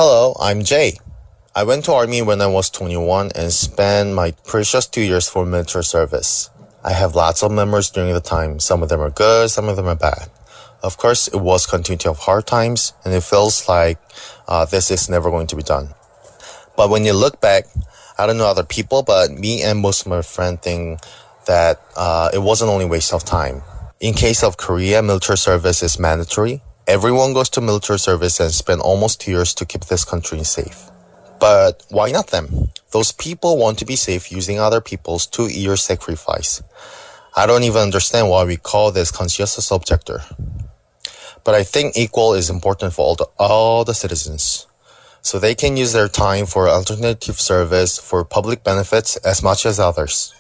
Hello, I'm Jay. I went to Army when I was 21 and spent my precious 2 years for military service. I have lots of memories during the time. Some of them are good, some of them are bad. Of course, it was continuity of hard times, and it feels like this is never going to be done. But when you look back, I don't know other people, but me and most of my friends think that it wasn't only a waste of time. In case of Korea, military service is mandatory. Everyone goes to military service and spend almost 2 years to keep this country safe. But why not them? Those people want to be safe using other people's 2 years sacrifice. I don't even understand why we call this conscientious objector. But I think equal is important for all the citizens. So they can use their time for alternative service for public benefits as much as others.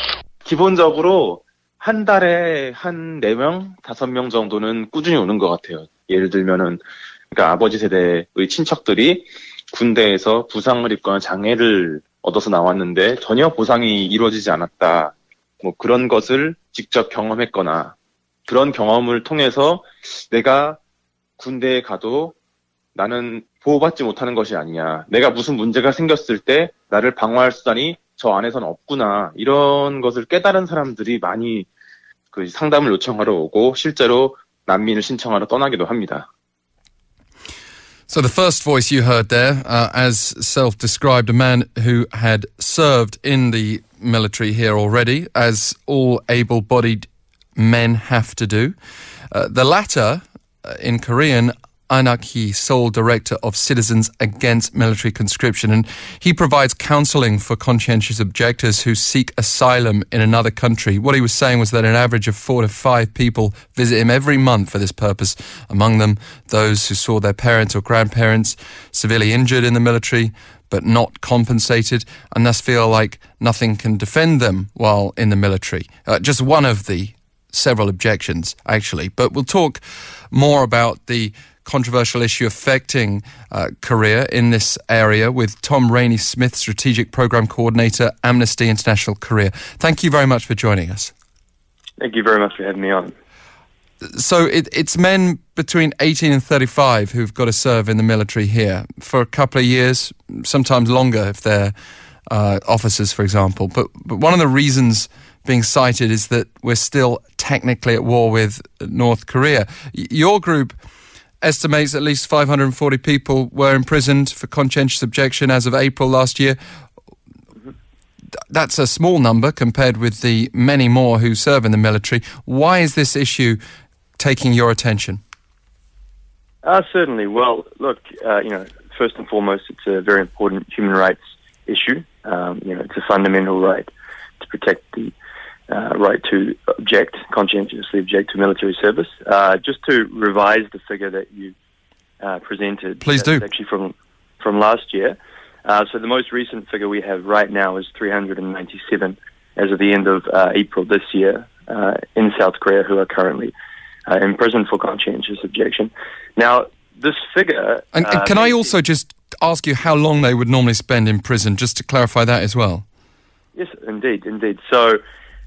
기본적으로 한 달에 한 4명, 5명 정도는 꾸준히 오는 것 같아요. 예를 들면은, 그러니까 아버지 세대의 친척들이 군대에서 부상을 입거나 장애를 얻어서 나왔는데 전혀 보상이 이루어지지 않았다. 뭐 그런 것을 직접 경험했거나 그런 경험을 통해서 내가 군대에 가도 나는 보호받지 못하는 것이 아니냐. 내가 무슨 문제가 생겼을 때 나를 방어할 수단이 저 안에서는 없구나. 이런 것을 깨달은 사람들이 많이 그 상담을 요청하러 오고 실제로 난민을 신청하러 떠나기도 합니다. So the first voice you heard there, as self-described, a man who had served in the military here already, as all able-bodied men have to do. The latter, in Korean, Anak Hee, sole director of Citizens Against Military Conscription, and he provides counselling for conscientious objectors who seek asylum in another country. What he was saying was that an average of 4 to 5 people visit him every month for this purpose, among them those who saw their parents or grandparents severely injured in the military but not compensated, and thus feel like nothing can defend them while in the military. Just one of the several objections, actually. But we'll talk more about the controversial issue affecting Korea in this area with Tom Rainey-Smith, Strategic Programme Coordinator, Amnesty International Korea. Thank you very much for joining us. Thank you very much for having me on. So it's men between 18 and 35 who've got to serve in the military here for a couple of years, sometimes longer if they're officers, for example. But one of the reasons being cited is that we're still technically at war with North Korea. Your group estimates at least 540 people were imprisoned for conscientious objection as of April last year. That's a small number compared with the many more who serve in the military. Why is this issue taking your attention? Certainly. Well, look, first and foremost, it's a very important human rights issue. It's a fundamental right to protect the right to conscientiously object to military service. Just to revise the figure that you presented. Please do. Actually from last year. So the most recent figure we have right now is 397 as of the end of April this year in South Korea who are currently imprisoned for conscientious objection. Now, this figure... And can I also just ask you how long they would normally spend in prison, just to clarify that as well? Yes, indeed. So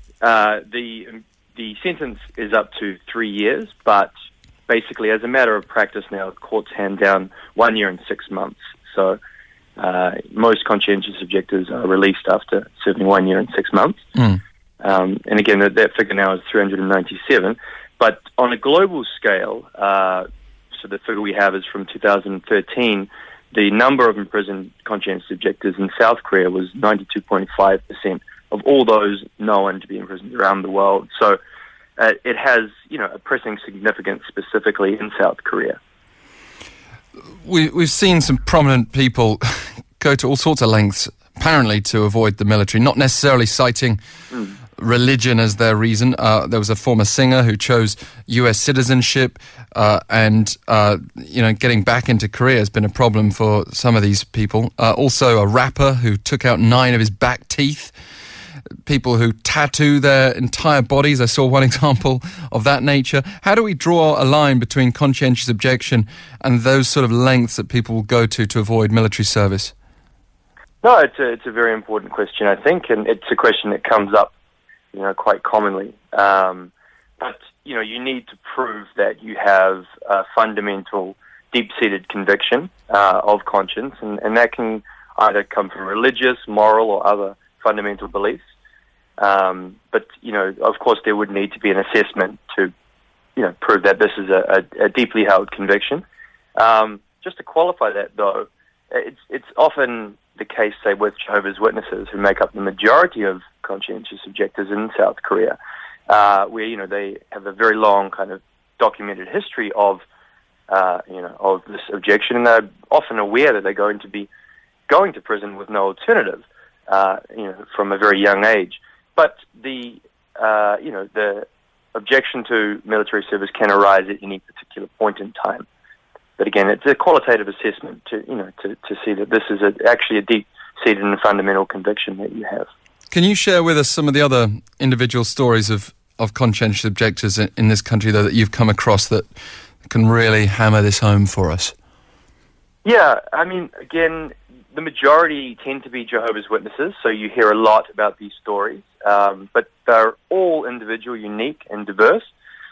the sentence is up to 3 years, but basically as a matter of practice now, courts hand down 1 year and 6 months. So most conscientious objectors are released after serving 1 year and 6 months. And again, that figure now is 397. But on a global scale, so the figure we have is from 2013, the number of imprisoned conscientious objectors in South Korea was 92.5% of all those known to be imprisoned around the world. So it has, a pressing significance specifically in South Korea. We've seen some prominent people go to all sorts of lengths, apparently, to avoid the military, not necessarily citing religion as their reason. There was a former singer who chose U.S. citizenship, and getting back into Korea has been a problem for some of these people. Also, a rapper who took out 9 of his back teeth. People who tattoo their entire bodies. I saw one example of that nature. How do we draw a line between conscientious objection and those sort of lengths that people will go to avoid military service? No, it's a very important question, I think, and it's a question that comes up, quite commonly. But you need to prove that you have fundamental deep-seated conviction of conscience, and that can either come from religious, moral, or other fundamental beliefs. But, of course, there would need to be an assessment to, prove that this is a deeply held conviction. Just to qualify that, though, it's often the case, say, with Jehovah's Witnesses, who make up the majority of conscientious objectors in South Korea, where, they have a very long kind of documented history of this objection, and they're often aware that they're going to be going to prison with no alternative, from a very young age. But the objection to military service can arise at any particular point in time. But again, it's a qualitative assessment to see that this is actually a deep-seated and fundamental conviction that you have. Can you share with us some of the other individual stories of conscientious objectors in this country, though, that you've come across that can really hammer this home for us? Yeah, I mean, again, the majority tend to be Jehovah's Witnesses, so you hear a lot about these stories, but they're all individual, unique, and diverse.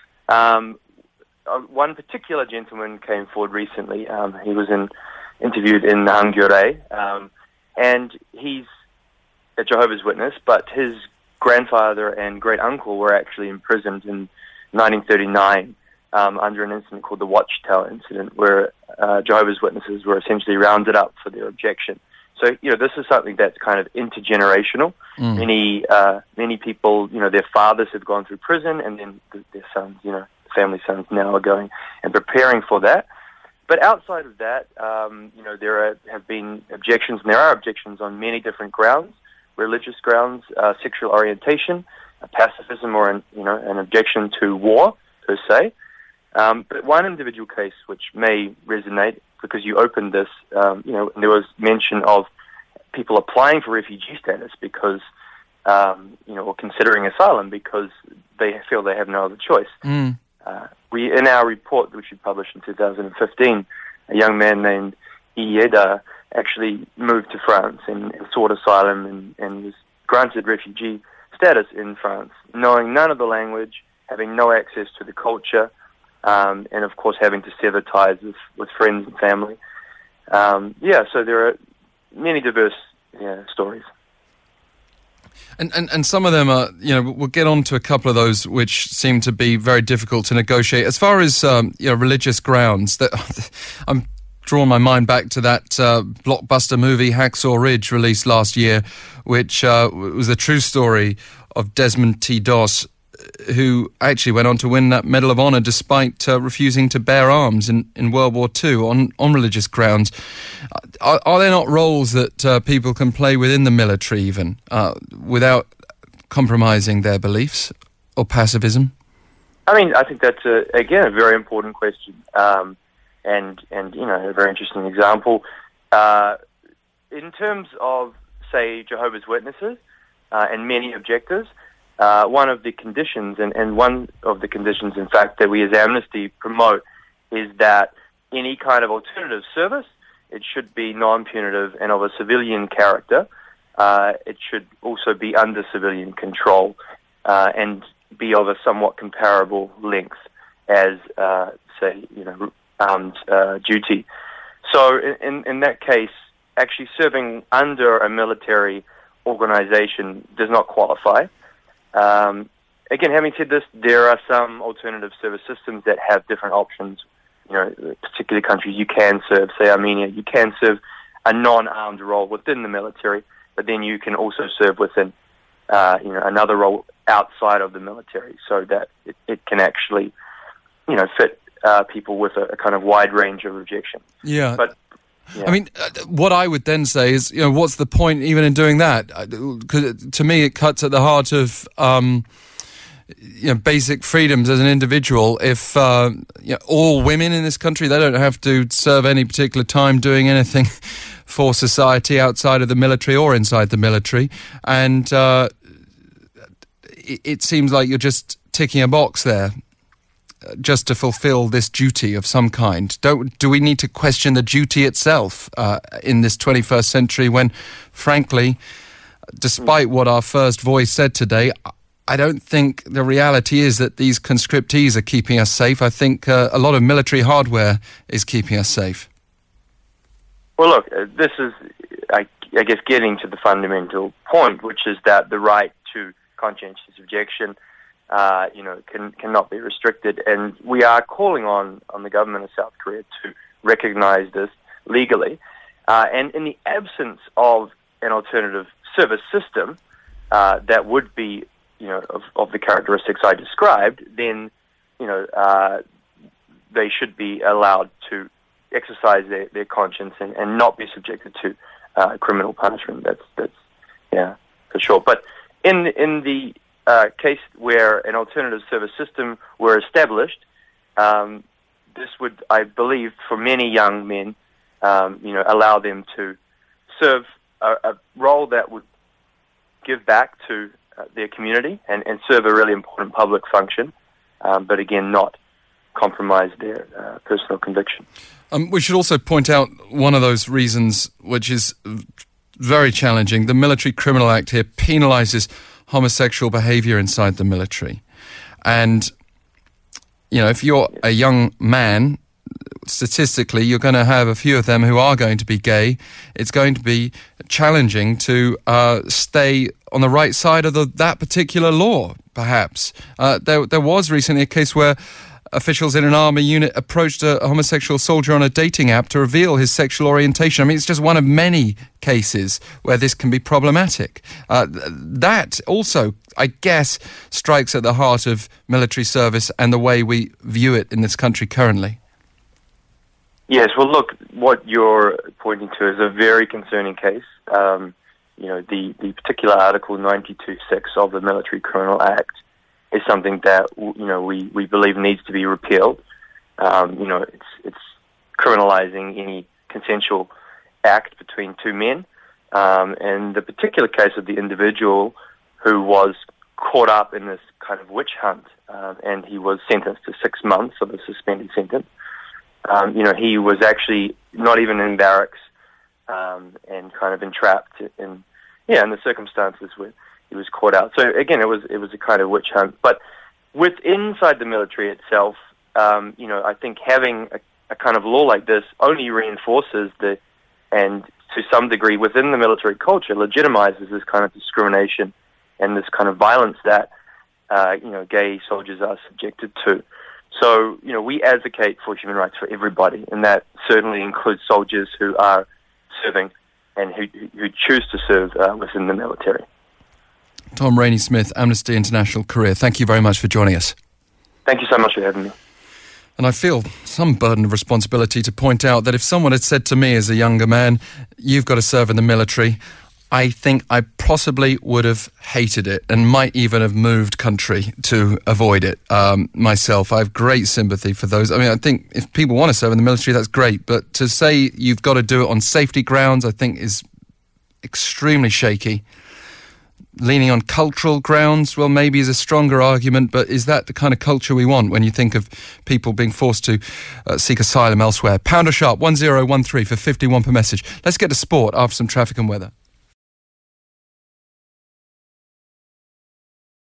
One particular gentleman came forward recently. He was interviewed in Hangure, and he's a Jehovah's Witness, but his grandfather and great-uncle were actually imprisoned in 1939 under an incident called the Watchtower incident, where Jehovah's Witnesses were essentially rounded up for their objection. So, this is something that's kind of intergenerational. Many people, their fathers have gone through prison, and then their sons, family sons now are going and preparing for that. But outside of that, there have been objections, and there are objections on many different grounds: religious grounds, sexual orientation, pacifism, or an objection to war per se. But one individual case which may resonate, because you opened this, and there was mention of people applying for refugee status because, or considering asylum because they feel they have no other choice. We, in our report, which we published in 2015, a young man named Ieda actually moved to France and sought asylum and was granted refugee status in France, knowing none of the language, having no access to the culture, and of course having to sever ties with friends and family. So there are many diverse stories. And some of them are, we'll get on to a couple of those which seem to be very difficult to negotiate. As far as, religious grounds, that I'm drawing my mind back to that blockbuster movie Hacksaw Ridge, released last year, which was a true story of Desmond T. Doss, who actually went on to win that Medal of Honor despite refusing to bear arms in World War II on religious grounds. Are there not roles that people can play within the military even without compromising their beliefs or pacifism? I mean, I think that's, again, a very important question and a very interesting example. In terms of, say, Jehovah's Witnesses and many objectors, one of the conditions, and one of the conditions, in fact, that we as Amnesty promote is that any kind of alternative service, it should be non-punitive and of a civilian character. It should also be under civilian control and be of a somewhat comparable length as, say, armed duty. So in that case, actually serving under a military organization does not qualify. Again, having said this, there are some alternative service systems that have different options. Particular countries you can serve, say Armenia, you can serve a non-armed role within the military, but then you can also serve within, another role outside of the military, so that it can actually, fit people with a kind of wide range of rejection. Yeah. But yeah. I mean, what I would then say is, what's the point even in doing that? Because to me, it cuts at the heart of, basic freedoms as an individual. If all women in this country, they don't have to serve any particular time doing anything for society outside of the military or inside the military, and it seems like you're just ticking a box there, just to fulfill this duty of some kind. Do we need to question the duty itself in this 21st century when, frankly, despite what our first voice said today, I don't think the reality is that these conscriptees are keeping us safe. I think a lot of military hardware is keeping us safe. Well, look, this is, I guess, getting to the fundamental point, which is that the right to conscientious objection, cannot be restricted, and we are calling on the government of South Korea to recognise this legally. And in the absence of an alternative service system that would be, of the characteristics I described, then, they should be allowed to exercise their conscience and not be subjected to criminal punishment. That's for sure. But in the case where an alternative service system were established, this would, I believe, for many young men, allow them to serve a role that would give back to their community and serve a really important public function, but again, not compromise their personal conviction. We should also point out one of those reasons, which is very challenging. The Military Criminal Act here penalises homosexual behaviour inside the military. And, if you're a young man, statistically, you're going to have a few of them who are going to be gay. It's going to be challenging to stay on the right side of that particular law, perhaps. There was recently a case where officials in an army unit approached a homosexual soldier on a dating app to reveal his sexual orientation. I mean, it's just one of many cases where this can be problematic. That also, I guess, strikes at the heart of military service and the way we view it in this country currently. Yes, well, look, what you're pointing to is a very concerning case. The particular Article 92.6 of the Military Criminal Act is something that we believe needs to be repealed. It's criminalising any consensual act between two men, and the particular case of the individual who was caught up in this kind of witch hunt, and he was sentenced to 6 months of a suspended sentence. He was actually not even in barracks, and kind of entrapped in the circumstances where he was caught out. So again, it was a kind of witch hunt. But inside the military itself, I think having a kind of law like this only reinforces and to some degree within the military culture legitimizes this kind of discrimination and this kind of violence that gay soldiers are subjected to. So, we advocate for human rights for everybody, and that certainly includes soldiers who are serving and who choose to serve within the military. Tom Rainey-Smith, Amnesty International Korea, thank you very much for joining us. Thank you so much for having me. And I feel some burden of responsibility to point out that if someone had said to me as a younger man, you've got to serve in the military, I think I possibly would have hated it and might even have moved country to avoid it myself. I have great sympathy for those. I mean, I think if people want to serve in the military, that's great. But to say you've got to do it on safety grounds, I think is extremely shaky. Leaning on cultural grounds, well, maybe is a stronger argument, but is that the kind of culture we want when you think of people being forced to seek asylum elsewhere? Pounder sharp 1013 for 51 per message. Let's get to sport after some traffic and weather.